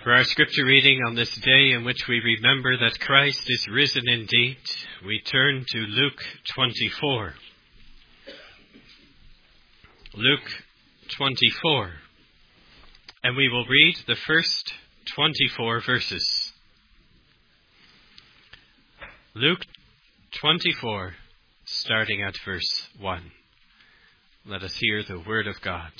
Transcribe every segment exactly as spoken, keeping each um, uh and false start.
For our scripture reading on this day in which we remember that Christ is risen indeed, we turn to Luke twenty-four. Luke twenty-four. And we will read the first twenty-four verses. Luke twenty-four, starting at verse one. Let us hear the word of God.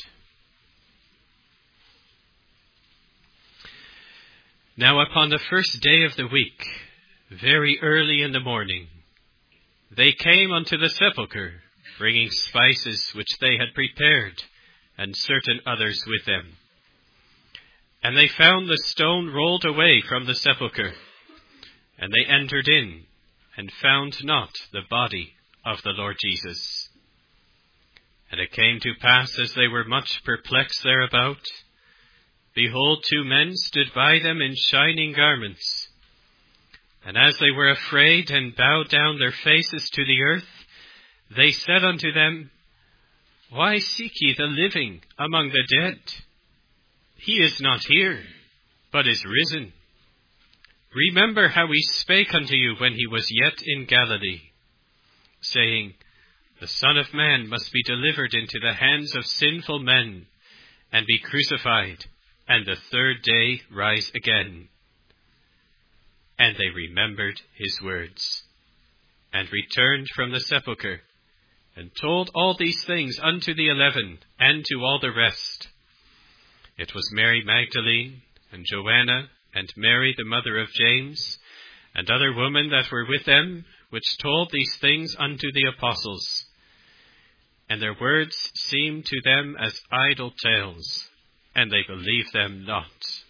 Now upon the first day of the week, very early in the morning, they came unto the sepulchre, bringing spices which they had prepared, and certain others with them. And they found the stone rolled away from the sepulchre, and they entered in, and found not the body of the Lord Jesus. And it came to pass, as they were much perplexed thereabout, behold, two men stood by them in shining garments. And as they were afraid and bowed down their faces to the earth, they said unto them, Why seek ye the living among the dead? He is not here, but is risen. Remember how he spake unto you when he was yet in Galilee, saying, The Son of Man must be delivered into the hands of sinful men, and be crucified, and the third day rise again. And they remembered his words, and returned from the sepulchre, and told all these things unto the eleven, and to all the rest. It was Mary Magdalene, and Joanna, and Mary the mother of James, and other women that were with them, which told these things unto the apostles. And their words seemed to them as idle tales, and they believed them not.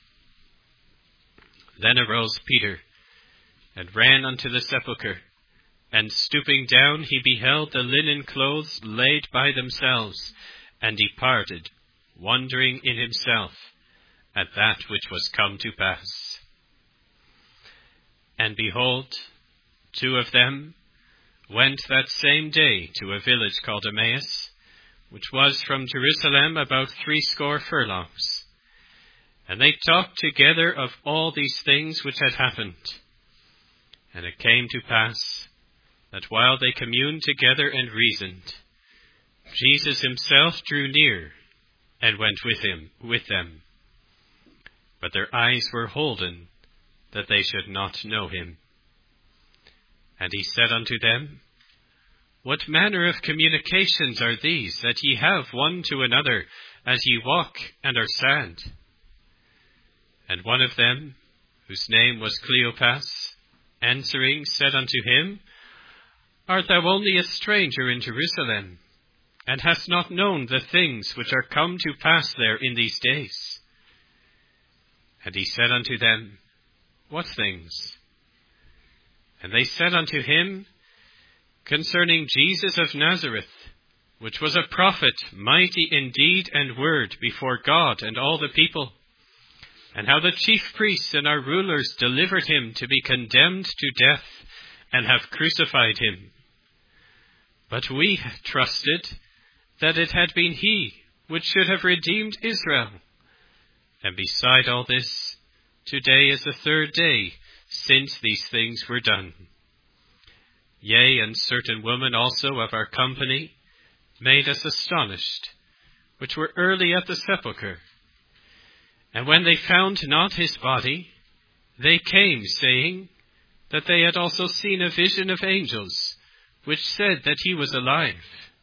Then arose Peter, and ran unto the sepulchre, and stooping down he beheld the linen clothes laid by themselves, and departed, wondering in himself at that which was come to pass. And behold, two of them went that same day to a village called Emmaus, which was from Jerusalem about threescore furlongs. And they talked together of all these things which had happened. And it came to pass that while they communed together and reasoned, Jesus himself drew near and went with him, with them. But their eyes were holden, that they should not know him. And he said unto them, What manner of communications are these that ye have one to another, as ye walk and are sad? And one of them, whose name was Cleopas, answering, said unto him, Art thou only a stranger in Jerusalem, and hast not known the things which are come to pass there in these days? And he said unto them, What things? And they said unto him, Concerning Jesus of Nazareth, which was a prophet, mighty in deed and word before God and all the people, and how the chief priests and our rulers delivered him to be condemned to death, and have crucified him. But we trusted that it had been he which should have redeemed Israel. And beside all this, today is the third day since these things were done. Yea, and certain women also of our company made us astonished, which were early at the sepulchre. And when they found not his body, they came, saying that they had also seen a vision of angels, which said that he was alive.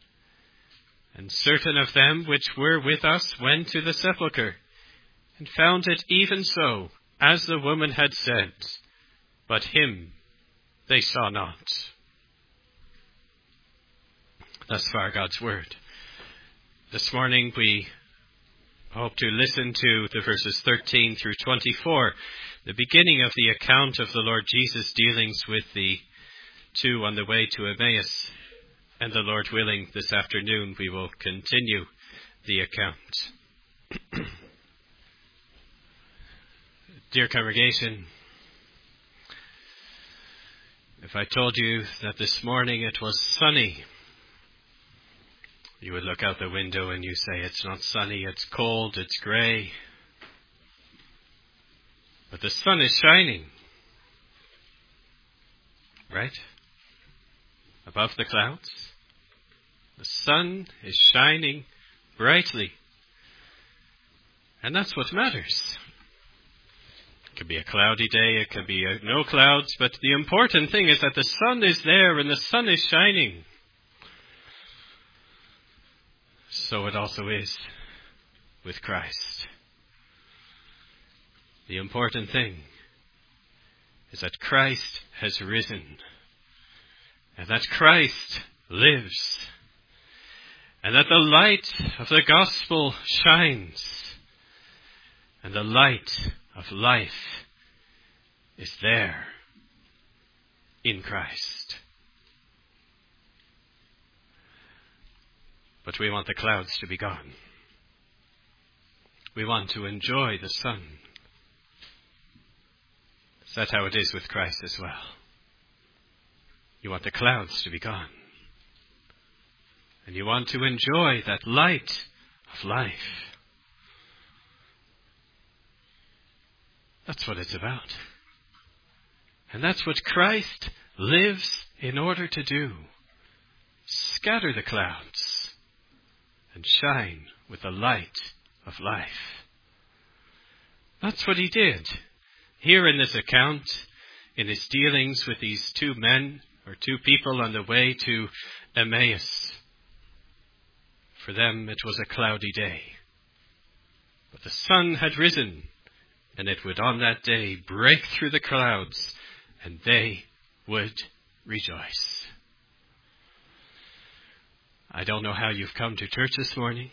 And certain of them which were with us went to the sepulchre, and found it even so, as the woman had said, but him they saw not. Thus far God's word. This morning we hope to listen to the verses thirteen through twenty-four, the beginning of the account of the Lord Jesus' dealings with the two on the way to Emmaus. And the Lord willing, this afternoon we will continue the account. Dear congregation, if I told you that this morning it was sunny, you would look out the window and you say, it's not sunny, it's cold, it's grey. But the sun is shining. Right? Above the clouds. The sun is shining brightly. And that's what matters. It could be a cloudy day, it could be a, no clouds, but the important thing is that the sun is there and the sun is shining. So it also is with Christ. The important thing is that Christ has risen and that Christ lives and that the light of the gospel shines and the light of life is there in Christ. But we want the clouds to be gone. We want to enjoy the sun. Is that how it is with Christ as well? You want the clouds to be gone. And you want to enjoy that light of life. That's what it's about. And that's what Christ lives in order to do. Scatter the clouds and shine with the light of life. That's what he did. Here in this account, in his dealings with these two men, or two people on the way to Emmaus. For them it was a cloudy day. But the sun had risen, and it would on that day break through the clouds, and they would rejoice. I don't know how you've come to church this morning.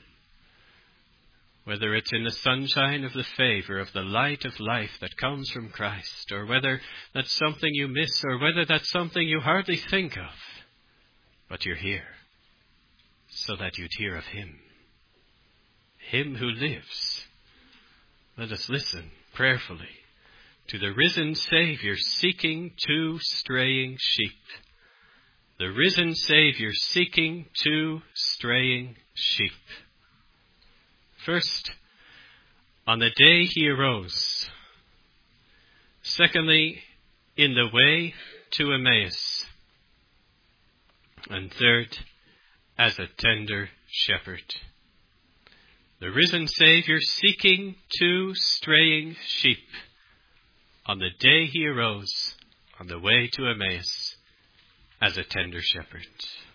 Whether it's in the sunshine of the favor of the light of life that comes from Christ, or whether that's something you miss, or whether that's something you hardly think of. But you're here so that you'd hear of him. Him who lives. Let us listen prayerfully to the risen Savior seeking two straying sheep. The risen Savior seeking two straying sheep. First, on the day he arose. Secondly, in the way to Emmaus. And third, as a tender shepherd. The risen Savior seeking two straying sheep. On the day he arose, on the way to Emmaus, as a tender shepherd.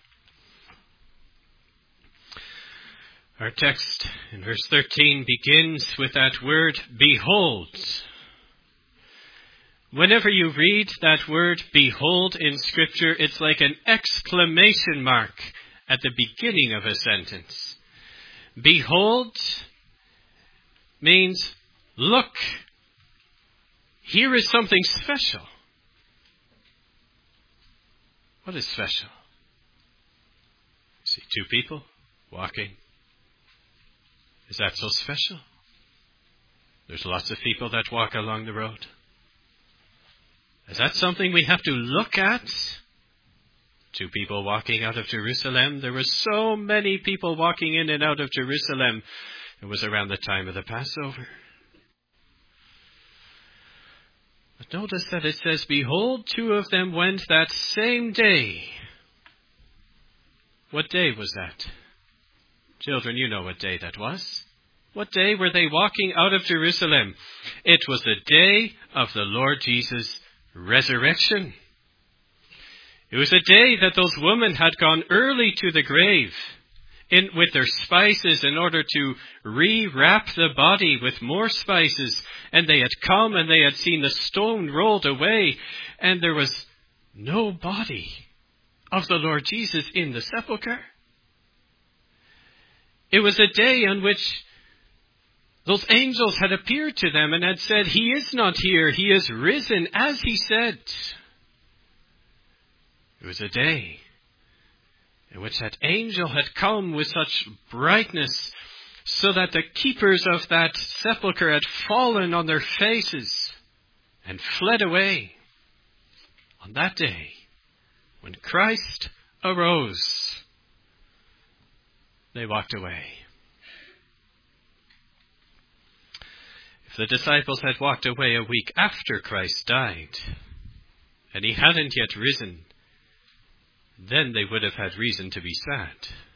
Our text in verse thirteen begins with that word, behold. Whenever you read that word, behold, in Scripture, it's like an exclamation mark at the beginning of a sentence. Behold means, look, here is something special. What is special? See two people walking. Is that so special? There's lots of people that walk along the road. Is that something we have to look at? Two people walking out of Jerusalem. There were so many people walking in and out of Jerusalem. It was around the time of the Passover. But notice that it says, behold, two of them went that same day. What day was that? Children, you know what day that was. What day were they walking out of Jerusalem? It was the day of the Lord Jesus' resurrection. It was a day that those women had gone early to the grave in, with their spices in order to re-wrap the body with more spices. And they had come and they had seen the stone rolled away, and there was no body of the Lord Jesus in the sepulchre. It was a day on which those angels had appeared to them and had said, he is not here, he is risen, as he said. It was a day in which that angel had come with such brightness so that the keepers of that sepulchre had fallen on their faces and fled away. On that day, when Christ arose, they walked away. If the disciples had walked away a week after Christ died, and he hadn't yet risen, then they would have had reason to be sad.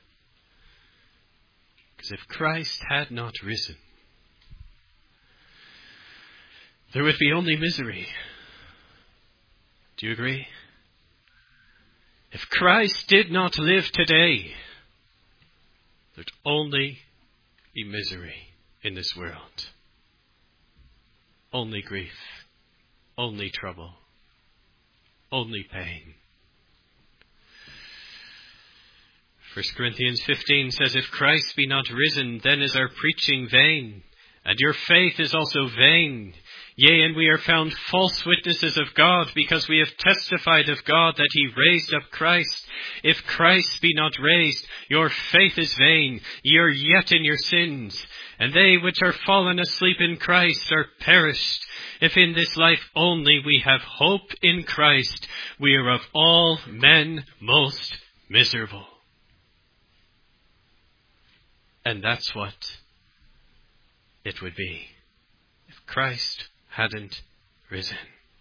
Because if Christ had not risen, there would be only misery. Do you agree? If Christ did not live today, there'd only be misery in this world. Only grief, only trouble, only pain. First Corinthians fifteen says, if Christ be not risen, then is our preaching vain, and your faith is also vain. Yea, and we are found false witnesses of God, because we have testified of God that he raised up Christ. If Christ be not raised, your faith is vain, ye are yet in your sins. And they which are fallen asleep in Christ are perished. If in this life only we have hope in Christ, we are of all men most miserable. And that's what it would be if Christ hadn't risen.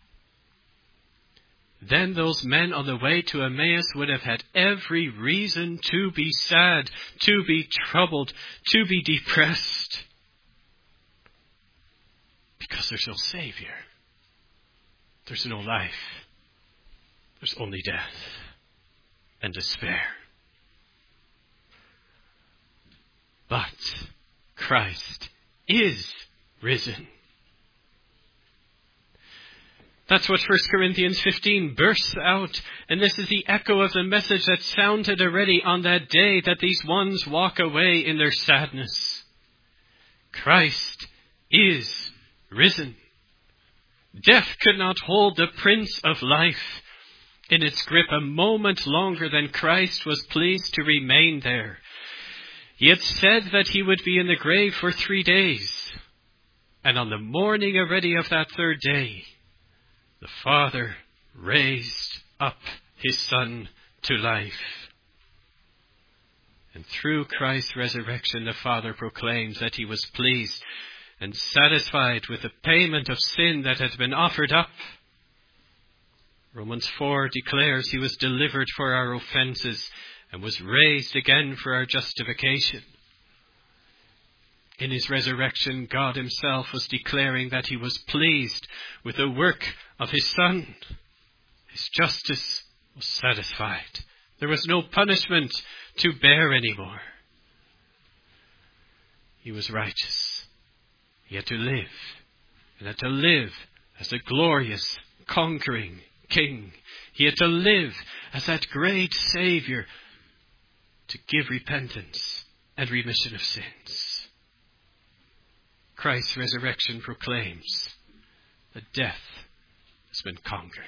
Then those men on the way to Emmaus would have had every reason to be sad, to be troubled, to be depressed. Because there's no Savior. There's no life. There's only death and despair. But Christ is risen. That's what First Corinthians fifteen bursts out. And this is the echo of the message that sounded already on that day that these ones walk away in their sadness. Christ is risen. Death could not hold the Prince of Life in its grip a moment longer than Christ was pleased to remain there. He had said that he would be in the grave for three days. And on the morning already of that third day, the Father raised up his Son to life. And through Christ's resurrection, the Father proclaims that he was pleased and satisfied with the payment of sin that had been offered up. Romans four declares he was delivered for our offences and was raised again for our justification. In his resurrection, God himself was declaring that he was pleased with the work of his Son. His justice was satisfied. There was no punishment to bear anymore. He was righteous. He had to live, and had to live as a glorious, conquering King. He had to live as that great Saviour to give repentance and remission of sins. Christ's resurrection proclaims that death has been conquered.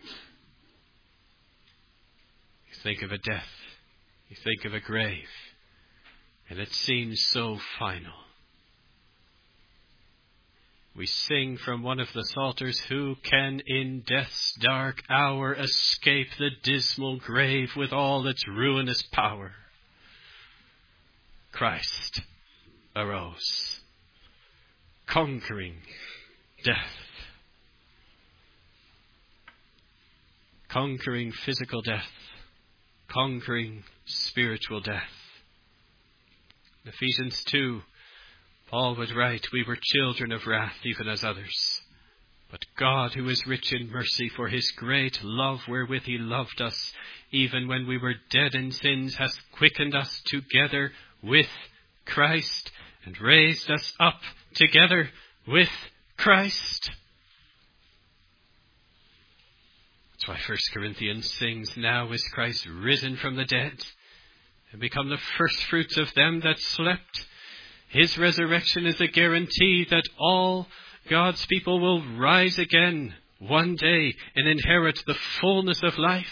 You think of a death, you think of a grave, and it seems so final. We sing from one of the Psalters, who can in death's dark hour escape the dismal grave with all its ruinous power? Christ arose, conquering death, conquering physical death, conquering spiritual death. In Ephesians two, Paul would write, we were children of wrath, even as others. But God, who is rich in mercy, for his great love wherewith he loved us, even when we were dead in sins, hath quickened us together with Christ, and raised us up together with Christ. That's why First Corinthians sings, now is Christ risen from the dead, and become the first fruits of them that slept. His resurrection is a guarantee that all God's people will rise again one day and inherit the fullness of life.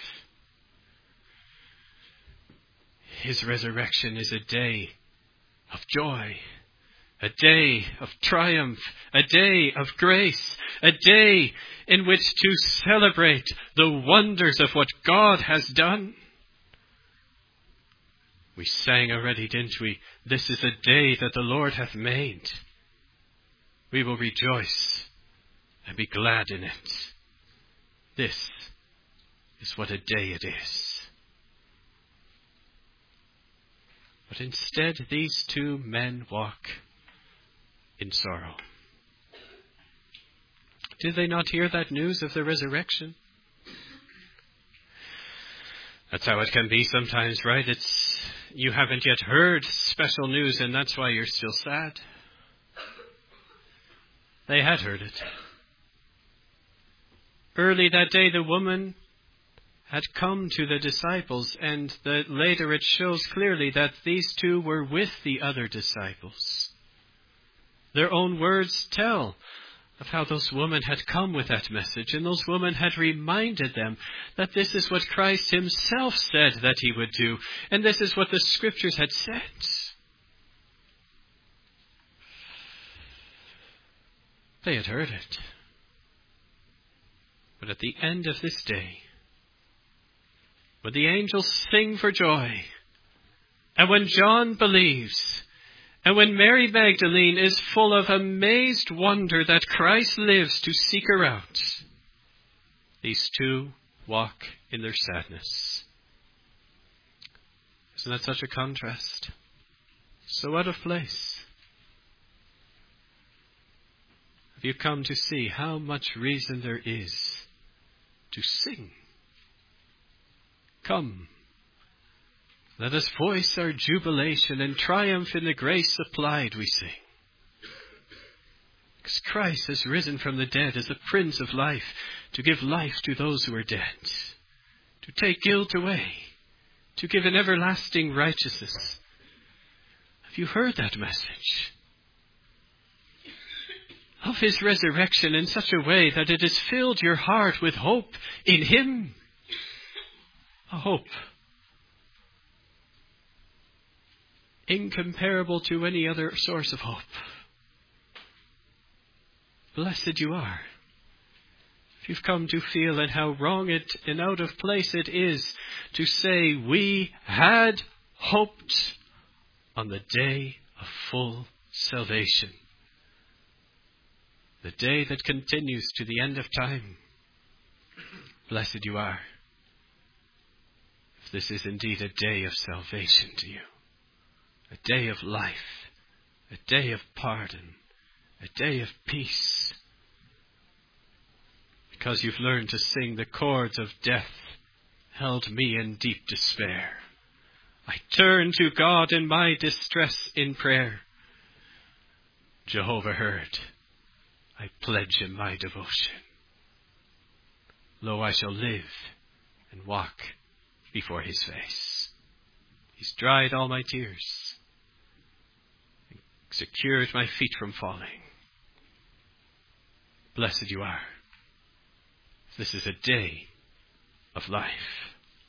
His resurrection is a day of joy, a day of triumph, a day of grace, a day in which to celebrate the wonders of what God has done. We sang already, didn't we? This is a day that the Lord hath made. We will rejoice and be glad in it. This is what a day it is. But instead, these two men walk in sorrow. Did they not hear that news of the resurrection? That's how it can be sometimes, right? It's you haven't yet heard special news, and that's why you're still sad. They had heard it. Early that day, the woman had come to the disciples, and the, later it shows clearly that these two were with the other disciples. Their own words tell of how those women had come with that message, and those women had reminded them that this is what Christ himself said that he would do, and this is what the scriptures had said. They had heard it. But at the end of this day, when the angels sing for joy, and when John believes, and when Mary Magdalene is full of amazed wonder that Christ lives to seek her out, these two walk in their sadness. Isn't that such a contrast? So out of place. Have you come to see how much reason there is to sing? Come, let us voice our jubilation and triumph in the grace supplied, we sing. Because Christ has risen from the dead as the Prince of Life, to give life to those who are dead, to take guilt away, to give an everlasting righteousness. Have you heard that message? Of his resurrection in such a way that it has filled your heart with hope in him. A hope incomparable to any other source of hope. Blessed you are. If you've come to feel and how wrong it and out of place it is to say we had hoped on the day of full salvation. The day that continues to the end of time. Blessed you are. If this is indeed a day of salvation to you. A day of life. A day of pardon. A day of peace. Because you've learned to sing the chords of death held me in deep despair. I turn to God in my distress in prayer. Jehovah heard. I pledge him my devotion. Lo, I shall live and walk before his face. He's dried all my tears, and secured my feet from falling. Blessed you are. This is a day of life.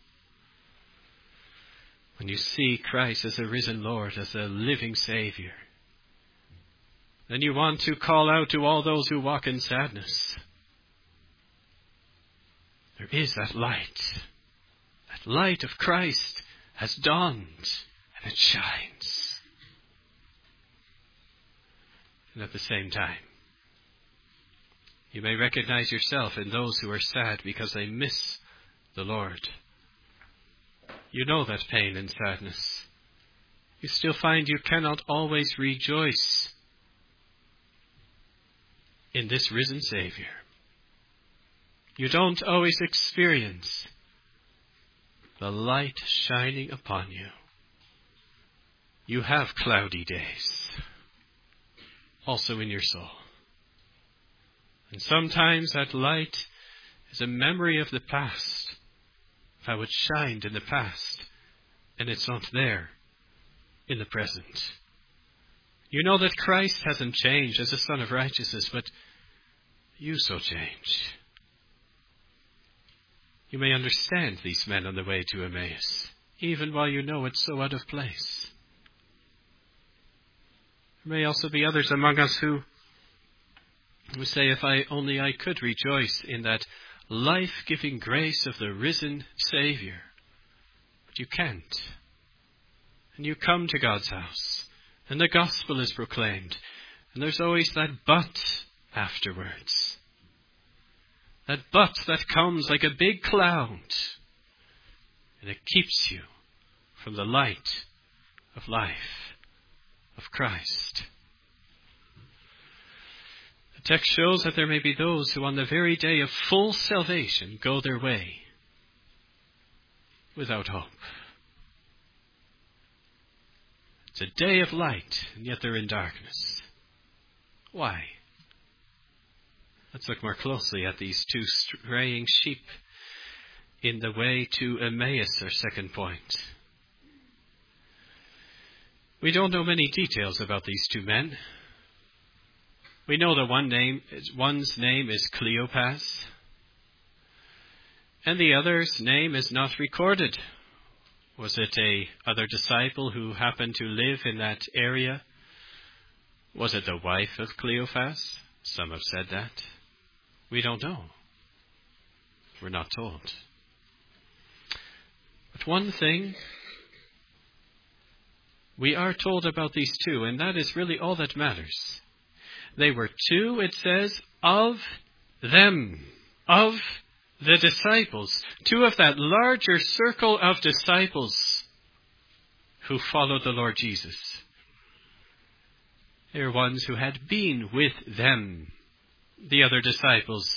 When you see Christ as a risen Lord, as a living Savior, then you want to call out to all those who walk in sadness. There is that light. That light of Christ has dawned and it shines. And at the same time, you may recognize yourself in those who are sad because they miss the Lord. You know that pain and sadness. You still find you cannot always rejoice in this risen Savior. You don't always experience the light shining upon you. You have cloudy days, also in your soul. And sometimes that light is a memory of the past, of how it shined in the past, and it's not there in the present. You know that Christ hasn't changed as a Son of Righteousness, but you so change. You may understand these men on the way to Emmaus, even while you know it's so out of place. There may also be others among us who, who say, if I only I could rejoice in that life-giving grace of the risen Savior. But you can't. And you come to God's house, and the gospel is proclaimed, And there's always that but afterwards. That but that comes like a big cloud. And it keeps you from the light of life of Christ. The text shows that there may be those who on the very day of full salvation go their way without hope. It's a day of light, and yet they're in darkness. Why? Let's look more closely at these two straying sheep in the way to Emmaus, our second point. We don't know many details about these two men. We know that one name, one's name is Cleopas, and the other's name is not recorded. Was it a other disciple who happened to live in that area? Was it the wife of Cleopas? Some have said that. We don't know. We're not told. But one thing we are told about these two, and that is really all that matters. They were two, it says, of them, of the disciples, two of that larger circle of disciples who followed the Lord Jesus. They are ones who had been with them, the other disciples,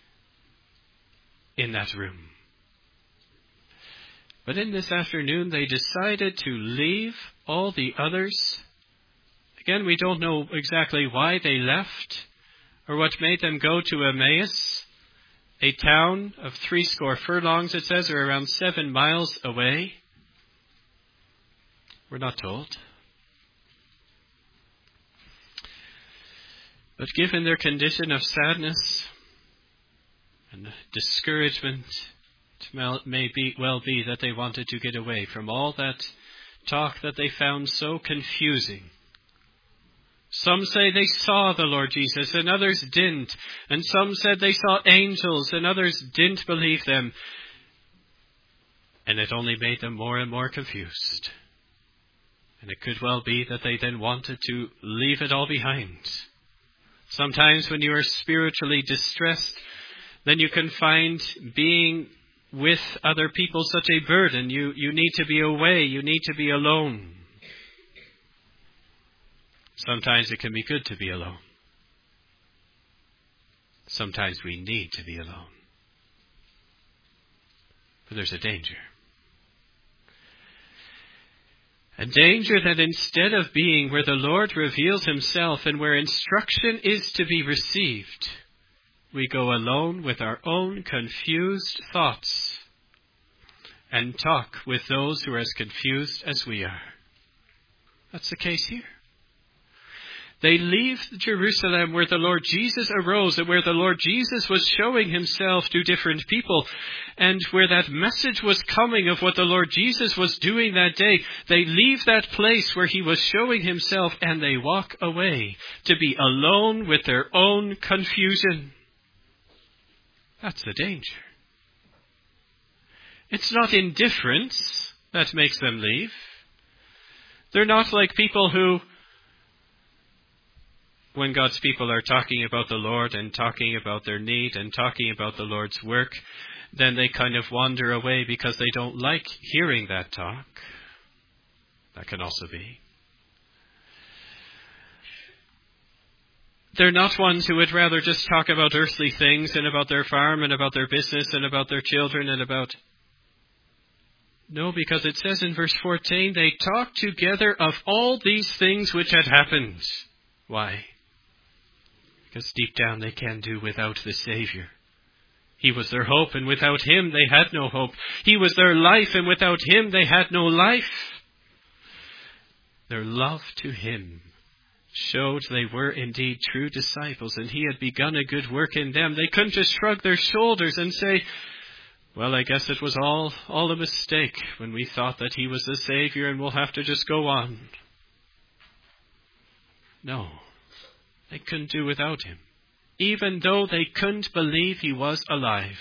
in that room. But in this afternoon, they decided to leave all the others. Again, we don't know exactly why they left or what made them go to Emmaus, a town of three score furlongs, it says, or around seven miles away. We're not told. But given their condition of sadness and discouragement, it may be, well be that they wanted to get away from all that talk that they found so confusing. Some say they saw the Lord Jesus and others didn't. And some said they saw angels and others didn't believe them. And it only made them more and more confused. And it could well be that they then wanted to leave it all behind. Sometimes when you are spiritually distressed, then you can find being with other people such a burden. You, you need to be away. You need to be alone. Sometimes it can be good to be alone. Sometimes we need to be alone. But there's a danger. A danger that instead of being where the Lord reveals himself and where instruction is to be received, we go alone with our own confused thoughts and talk with those who are as confused as we are. That's the case here. They leave Jerusalem where the Lord Jesus arose and where the Lord Jesus was showing himself to different people and where that message was coming of what the Lord Jesus was doing that day. They leave that place where he was showing himself and they walk away to be alone with their own confusion. That's the danger. It's not indifference that makes them leave. They're not like people who, when God's people are talking about the Lord and talking about their need and talking about the Lord's work, then they kind of wander away because they don't like hearing that talk. That can also be. They're not ones who would rather just talk about earthly things and about their farm and about their business and about their children and about... No, because it says in verse fourteen, they talked together of all these things which had happened. Why? Because deep down they can do without the Savior. He was their hope, and without him they had no hope. He was their life, and without him they had no life. Their love to him showed they were indeed true disciples, and he had begun a good work in them. They couldn't just shrug their shoulders and say, well, I guess it was all, all a mistake when we thought that he was the Savior and we'll have to just go on. No. They couldn't do without him, even though they couldn't believe he was alive.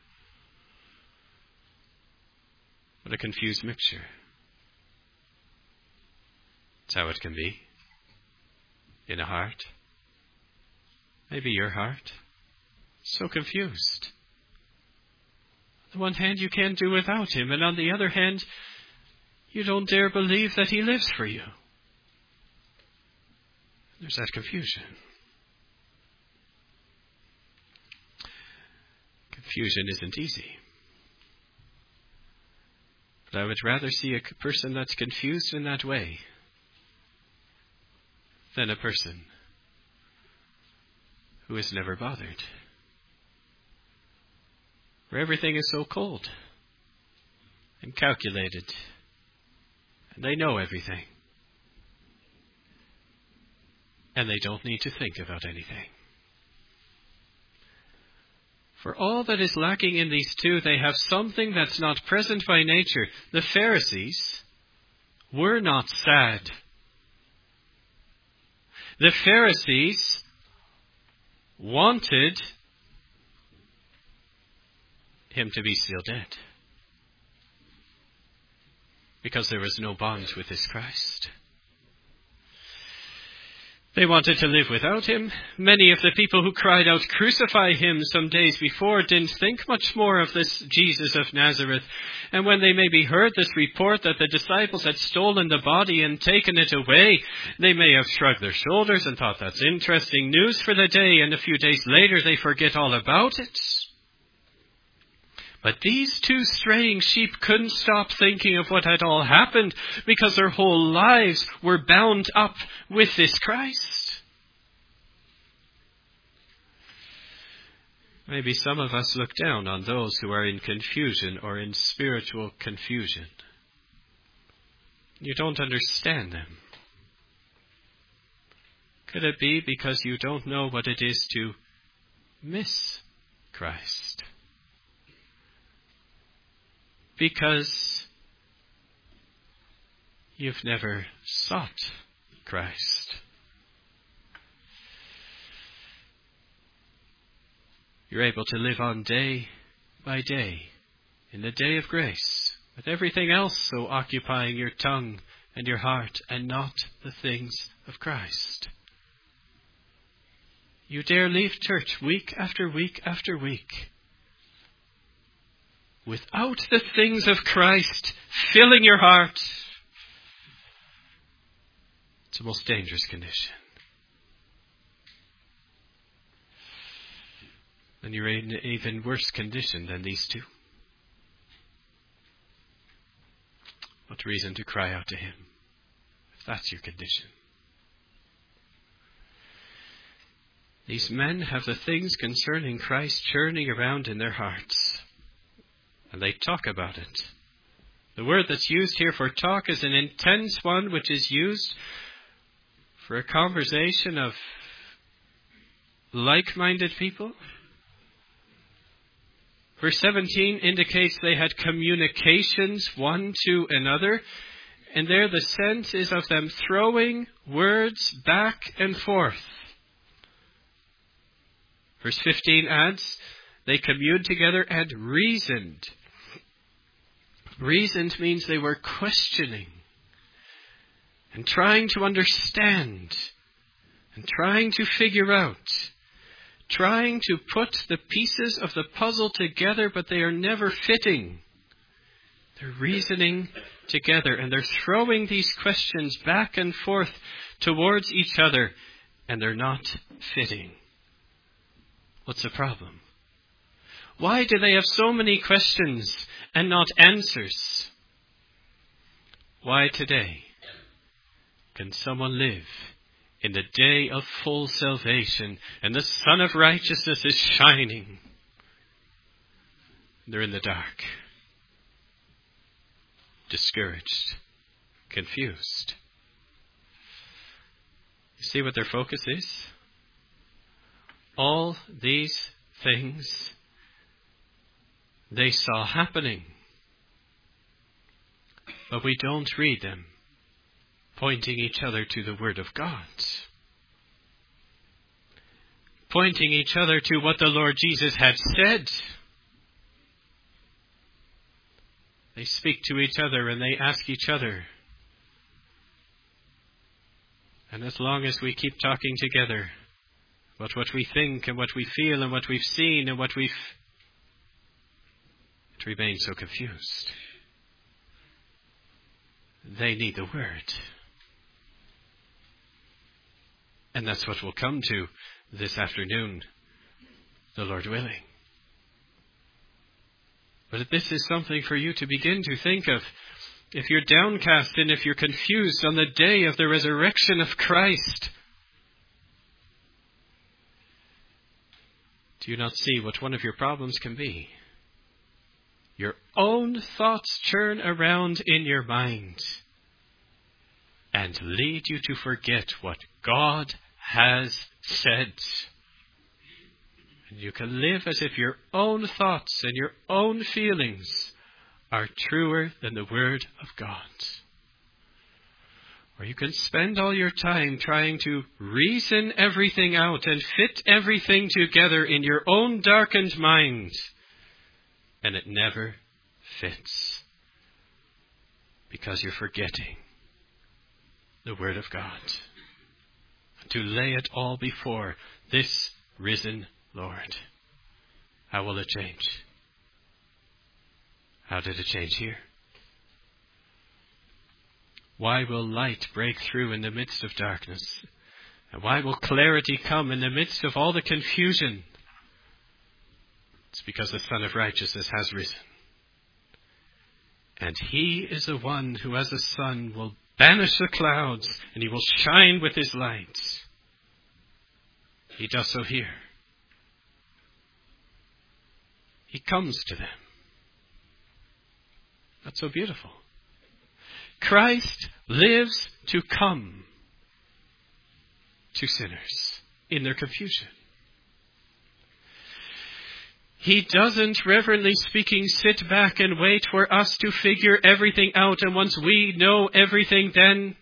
What a confused mixture. That's how it can be in a heart. Maybe your heart. So confused. On the one hand, you can't do without him, and on the other hand, you don't dare believe that he lives for you. There's that confusion. Confusion isn't easy. But I would rather see a person that's confused in that way than a person who is never bothered, where everything is so cold and calculated, and they know everything, and they don't need to think about anything. For all that is lacking in these two, they have something that's not present by nature. The Pharisees were not sad. The Pharisees wanted him to be still dead, because there was no bond with this Christ. They wanted to live without him. Many of the people who cried out, "Crucify him," some days before didn't think much more of this Jesus of Nazareth. And when they maybe heard this report that the disciples had stolen the body and taken it away, they may have shrugged their shoulders and thought, that's interesting news for the day, and a few days later they forget all about it. But these two straying sheep couldn't stop thinking of what had all happened, because their whole lives were bound up with this Christ. Maybe some of us look down on those who are in confusion or in spiritual confusion. You don't understand them. Could it be because you don't know what it is to miss Christ? Because you've never sought Christ. You're able to live on day by day in the day of grace, with everything else so occupying your tongue and your heart, and not the things of Christ. You dare leave church week after week after week without the things of Christ filling your heart. It's a most dangerous condition. And you're in an even worse condition than these two. What reason to cry out to him if that's your condition? These men have the things concerning Christ churning around in their hearts. And they talk about it. The word that's used here for talk is an intense one, which is used for a conversation of like-minded people. Verse seventeen indicates they had communications one to another. And there the sense is of them throwing words back and forth. Verse fifteen adds, they communed together and reasoned. Reasoned means they were questioning and trying to understand and trying to figure out, trying to put the pieces of the puzzle together, but they are never fitting. They're reasoning together and they're throwing these questions back and forth towards each other, and they're not fitting. What's the problem? Why do they have so many questions and not answers? Why today can someone live in the day of full salvation and the Sun of Righteousness is shining? They're in the dark, discouraged, confused. You see what their focus is? All these things they saw happening, but we don't read them pointing each other to the Word of God, pointing each other to what the Lord Jesus had said. They speak to each other and they ask each other. And as long as we keep talking together, But what we think and what we feel and what we've seen and what we've... it remains so confused. They need the Word. And that's what we'll come to this afternoon, the Lord willing. But this is something for you to begin to think of. If you're downcast and if you're confused on the day of the resurrection of Christ, do you not see what one of your problems can be? Your own thoughts churn around in your mind and lead you to forget what God has said. And you can live as if your own thoughts and your own feelings are truer than the Word of God. Or you can spend all your time trying to reason everything out and fit everything together in your own darkened mind. And it never fits. Because you're forgetting the Word of God. To lay it all before this risen Lord. How will it change? How did it change here? Why will light break through in the midst of darkness? And why will clarity come in the midst of all the confusion? It's because the Son of Righteousness has risen. And He is the one who, as the sun, will banish the clouds, and He will shine with His light. He does so here. He comes to them. That's so beautiful. Christ lives to come to sinners in their confusion. He doesn't, reverently speaking, sit back and wait for us to figure everything out, and once we know everything, then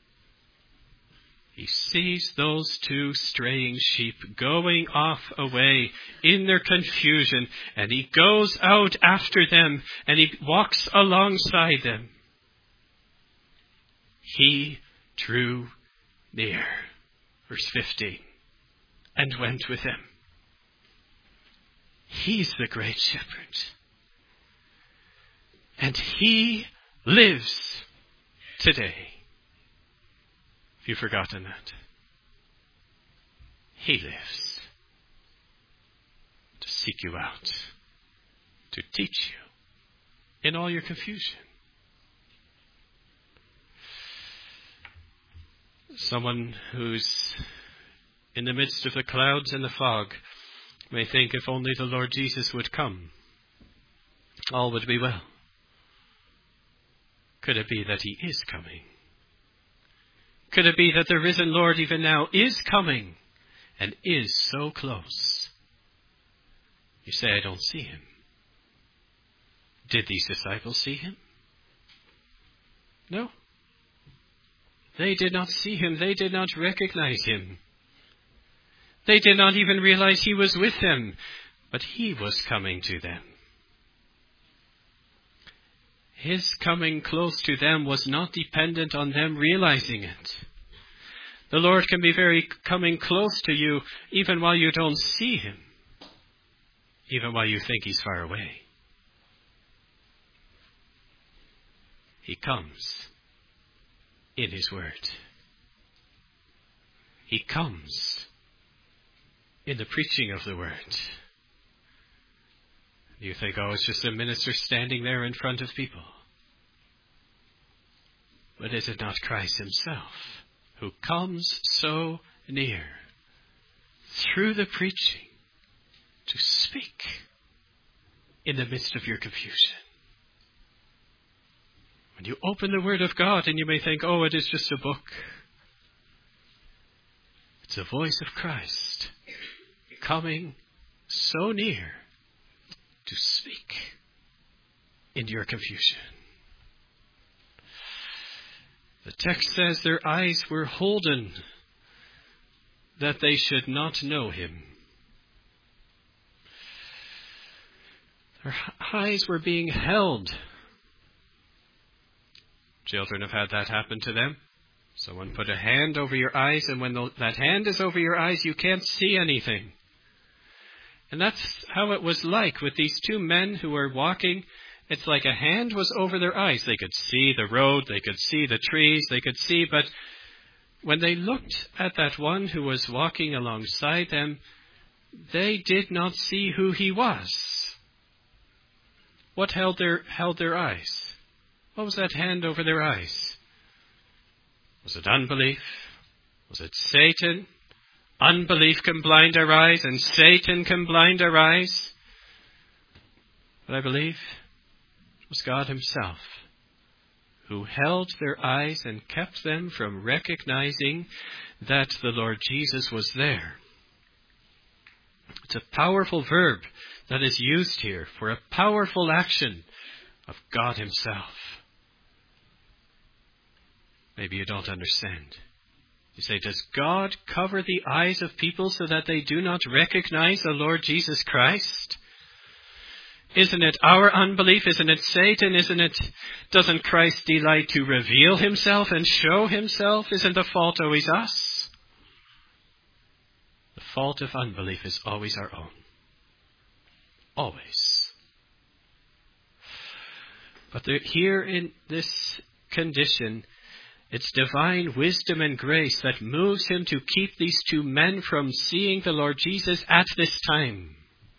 He sees those two straying sheep going off away in their confusion, and He goes out after them and He walks alongside them. He drew near, verse fifteen, and went with them. He's the great shepherd. And He lives today. Have you forgotten that? He lives to seek you out, to teach you in all your confusion. Someone who's in the midst of the clouds and the fog may think, if only the Lord Jesus would come, all would be well. Could it be that He is coming? Could it be that the risen Lord even now is coming and is so close? You say, I don't see Him. Did these disciples see Him? No. They did not see Him. They did not recognize Him. They did not even realize He was with them, but He was coming to them. His coming close to them was not dependent on them realizing it. The Lord can be very coming close to you even while you don't see Him, even while you think He's far away. He comes in His Word. He comes in the preaching of the Word. You think, oh, it's just a minister standing there in front of people. But is it not Christ Himself who comes so near through the preaching to speak in the midst of your confusion? When you open the Word of God and you may think, oh, it is just a book. It's the voice of Christ coming so near to speak in your confusion. The text says their eyes were holden that they should not know Him. Their eyes were being held. Children have had that happen to them. Someone put a hand over your eyes, and when the, that hand is over your eyes, you can't see anything. And that's how it was like with these two men who were walking. It's like a hand was over their eyes. They could see the road, they could see the trees, they could see, but when they looked at that one who was walking alongside them, they did not see who he was. What held their, held their eyes? What was that hand over their eyes? Was it unbelief? Was it Satan? Unbelief can blind our eyes, and Satan can blind our eyes. But I believe it was God himself who held their eyes and kept them from recognizing that the Lord Jesus was there. It's a powerful verb that is used here for a powerful action of God himself. Maybe you don't understand. You say, does God cover the eyes of people so that they do not recognize the Lord Jesus Christ? Isn't it our unbelief? Isn't it Satan? Isn't it, doesn't Christ delight to reveal himself and show himself? Isn't the fault always us? The fault of unbelief is always our own. Always. But there, here in this condition, it's divine wisdom and grace that moves him to keep these two men from seeing the Lord Jesus at this time.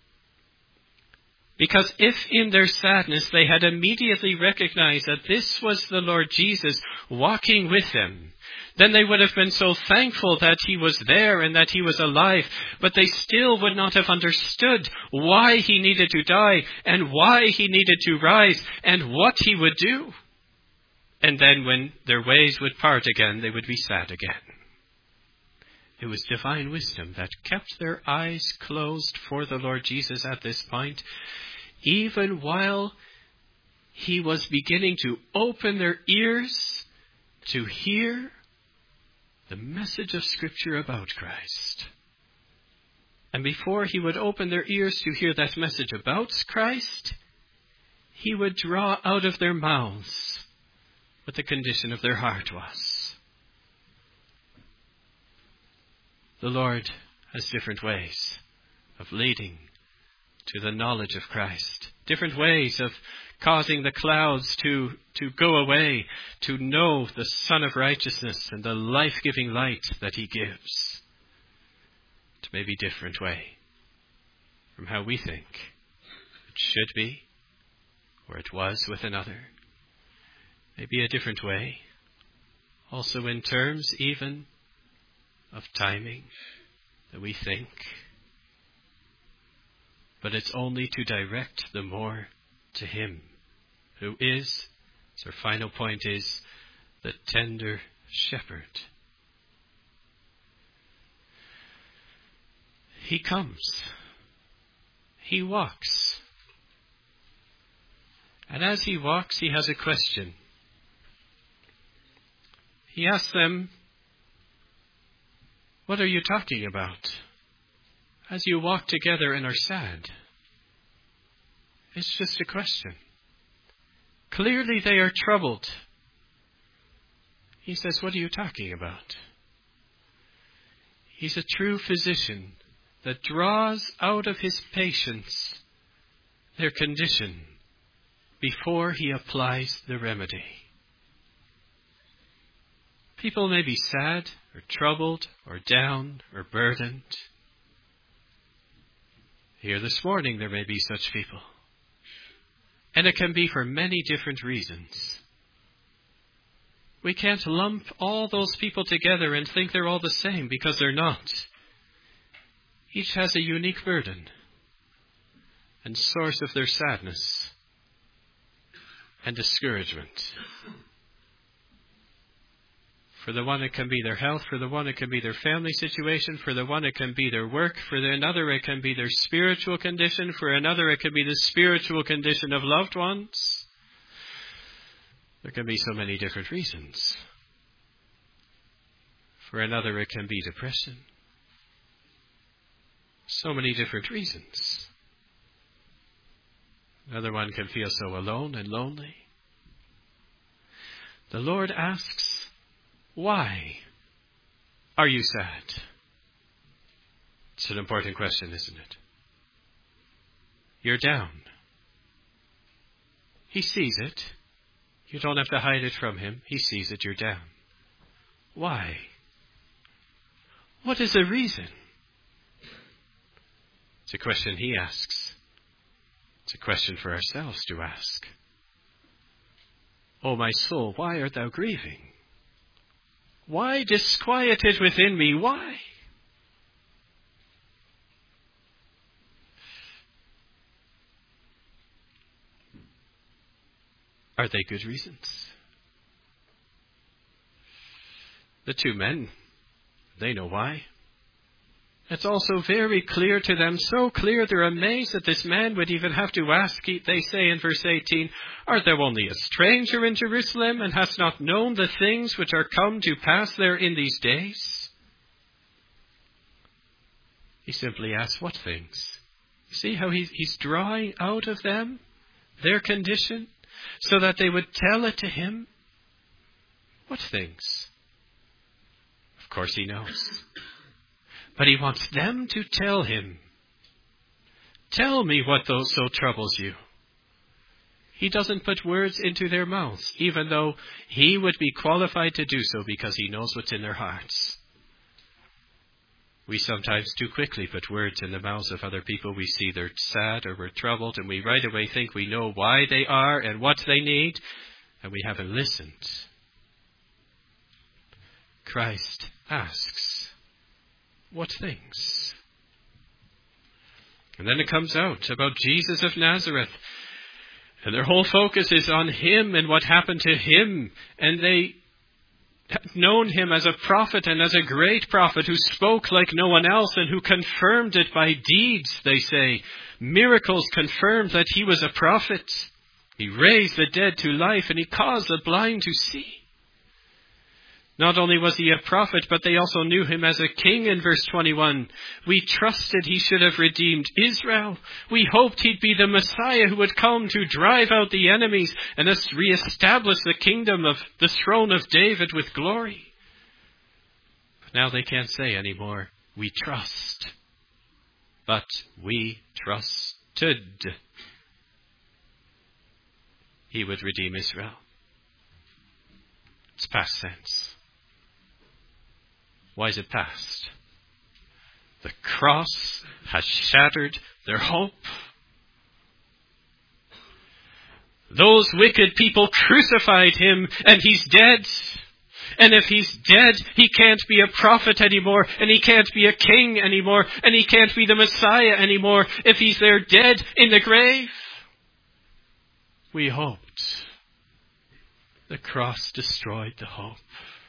Because if in their sadness they had immediately recognized that this was the Lord Jesus walking with them, then they would have been so thankful that he was there and that he was alive, but they still would not have understood why he needed to die and why he needed to rise and what he would do. And then when their ways would part again, they would be sad again. It was divine wisdom that kept their eyes closed for the Lord Jesus at this point, even while he was beginning to open their ears to hear the message of Scripture about Christ. And before he would open their ears to hear that message about Christ, he would draw out of their mouths what the condition of their heart was. The Lord has different ways of leading to the knowledge of Christ. Different ways of causing the clouds to, to go away, to know the Son of Righteousness and the life-giving light that he gives. It may be a different way from how we think it should be, or it was with another. Maybe a different way, also in terms even of timing that we think. But it's only to direct the more to him, who is, as our final point is, the tender shepherd. He comes. He walks. And as he walks, he has a question. He asks them, what are you talking about as you walk together and are sad? It's just a question. Clearly they are troubled. He says, what are you talking about? He's a true physician that draws out of his patients their condition before he applies the remedy. People may be sad or troubled or down or burdened. Here this morning there may be such people. And it can be for many different reasons. We can't lump all those people together and think they're all the same, because they're not. Each has a unique burden and source of their sadness and discouragement. For the one, it can be their health. For the one, it can be their family situation. For the one, it can be their work. For the another, it can be their spiritual condition. For another, it can be the spiritual condition of loved ones. There can be so many different reasons. For another, it can be depression. So many different reasons. Another one can feel so alone and lonely. The Lord asks, Why are you sad? It's an important question, isn't it? You're down. He sees it. You don't have to hide it from him. He sees it. You're down. Why? What is the reason? It's a question he asks. It's a question for ourselves to ask. O my soul, why art thou grieving? Why disquieted within me? Why? Are they good reasons? The two men, they know why. It's also very clear to them, so clear they're amazed that this man would even have to ask. They say in verse eighteen, art thou only a stranger in Jerusalem, and hast not known the things which are come to pass there in these days? He simply asks, what things? See how he, he's drawing out of them their condition, so that they would tell it to him? What things? Of course he knows. But he wants them to tell him. Tell me what those so troubles you. He doesn't put words into their mouths, even though he would be qualified to do so because he knows what's in their hearts. We sometimes too quickly put words in the mouths of other people. We see they're sad or we're troubled, and we right away think we know why they are and what they need, and we haven't listened. Christ asks, what things? And then it comes out about Jesus of Nazareth. And their whole focus is on him and what happened to him. And they had known him as a prophet and as a great prophet who spoke like no one else and who confirmed it by deeds, they say. Miracles confirmed that he was a prophet. He raised the dead to life and he caused the blind to see. Not only was he a prophet, but they also knew him as a king in verse twenty-one. We trusted he should have redeemed Israel. We hoped he'd be the Messiah who would come to drive out the enemies and thus reestablish the kingdom of the throne of David with glory. But now they can't say anymore, we trust. But we trusted he would redeem Israel. It's past tense. Why is it past? The cross has shattered their hope. Those wicked people crucified him, and he's dead. And if he's dead, he can't be a prophet anymore, and he can't be a king anymore, and he can't be the Messiah anymore if he's there dead in the grave. We hoped. The cross destroyed the hope.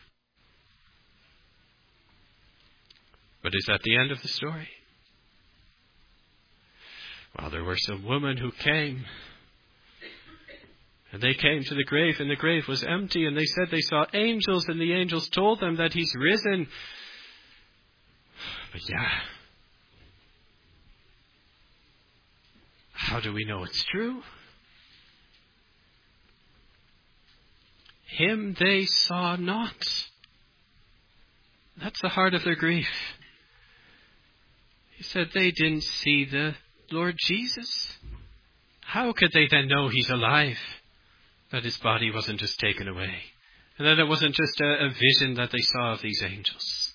But is that the end of the story? Well, there were some women who came. And they came to the grave, and the grave was empty. And they said they saw angels, and the angels told them that he's risen. But yeah. How do we know it's true? Him they saw not. That's the heart of their grief. He said they didn't see the Lord Jesus. How could they then know he's alive? That his body wasn't just taken away. And that it wasn't just a, a vision that they saw of these angels.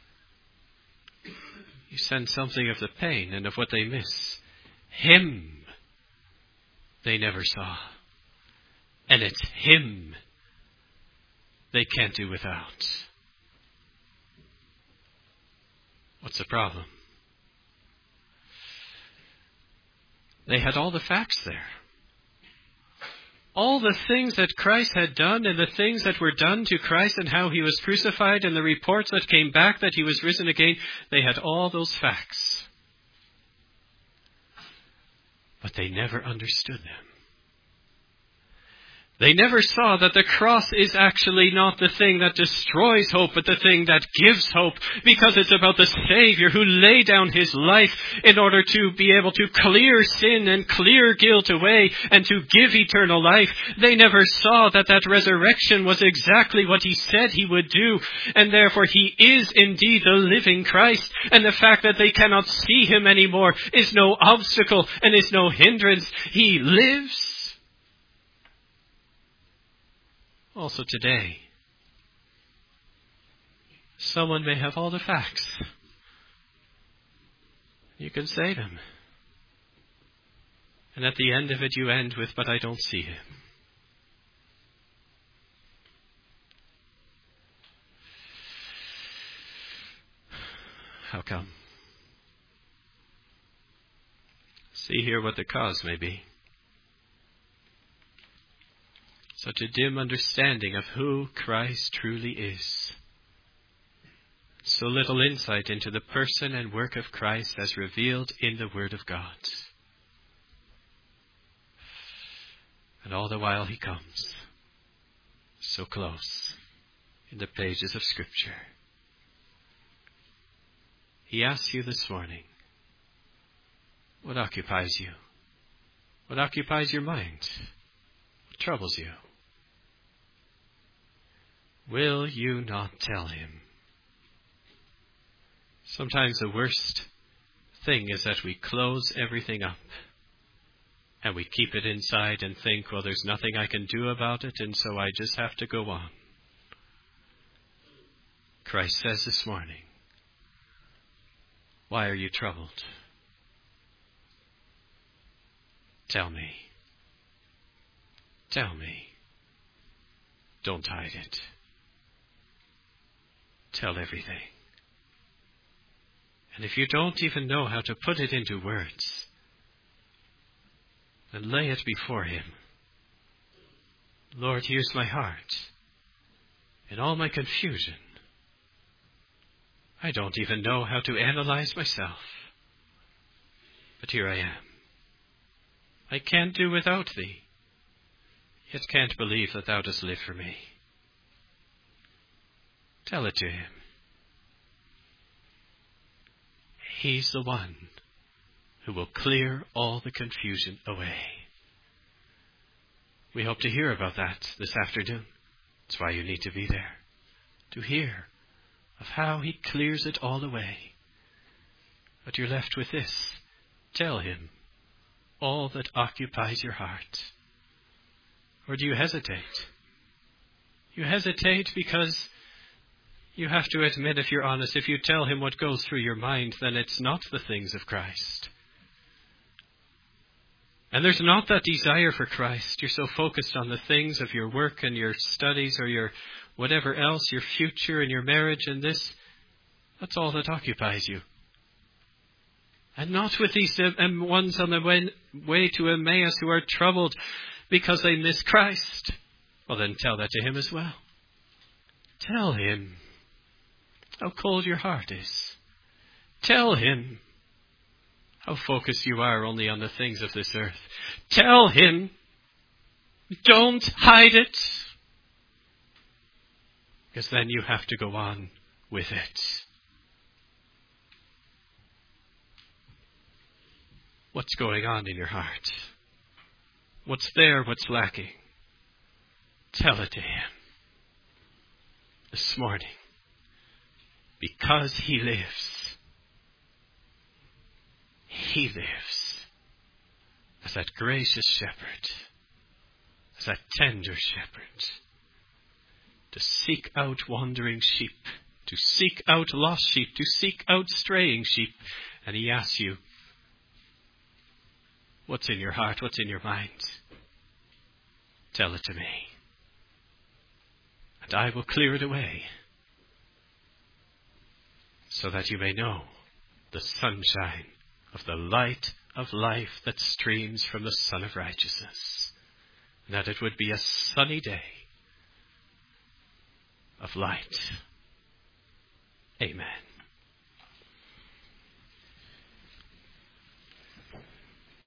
You sense something of the pain and of what they miss. Him they never saw. And it's him they can't do without. What's the problem? They had all the facts there. All the things that Christ had done and the things that were done to Christ and how he was crucified and the reports that came back that he was risen again, they had all those facts. But they never understood them. They never saw that the cross is actually not the thing that destroys hope, but the thing that gives hope, because it's about the Savior who laid down his life in order to be able to clear sin and clear guilt away and to give eternal life. They never saw that that resurrection was exactly what he said he would do, and therefore he is indeed the living Christ, and the fact that they cannot see him anymore is no obstacle and is no hindrance. He lives. Also today, someone may have all the facts. You can say them. And at the end of it you end with, but I don't see him. How come? See here what the cause may be. Such a dim understanding of who Christ truly is. So little insight into the person and work of Christ as revealed in the Word of God. And all the while he comes, so close in the pages of Scripture. He asks you this morning, what occupies you? What occupies your mind? What troubles you? Will you not tell him? Sometimes the worst thing is that we close everything up and we keep it inside and think, well, there's nothing I can do about it, and so I just have to go on. Christ says this morning, why are you troubled? Tell me. Tell me. Don't hide it. Tell everything. And if you don't even know how to put it into words, then lay it before him. Lord, here's my heart. In all my confusion, I don't even know how to analyze myself. But here I am. I can't do without thee, yet can't believe that thou dost live for me. Tell it to him. He's the one who will clear all the confusion away. We hope to hear about that this afternoon. That's why you need to be there, to hear of how he clears it all away. But you're left with this. Tell him all that occupies your heart. Or do you hesitate? You hesitate because you have to admit, if you're honest, if you tell him what goes through your mind, then it's not the things of Christ. And there's not that desire for Christ. You're so focused on the things of your work and your studies or your whatever else, your future and your marriage and this. That's all that occupies you. And not with these um, ones on the way, way to Emmaus who are troubled because they miss Christ. Well, then tell that to him as well. Tell him how cold your heart is. Tell him how focused you are only on the things of this earth. Tell him, don't hide it, because then you have to go on with it. What's going on in your heart? What's there? What's lacking? Tell it to him this morning. Because he lives. He lives as that gracious shepherd, as that tender shepherd, to seek out wandering sheep, to seek out lost sheep, to seek out straying sheep. And he asks you, what's in your heart? What's in your mind? Tell it to me, and I will clear it away, so that you may know the sunshine of the light of life that streams from the Son of Righteousness, and that it would be a sunny day of light. Amen.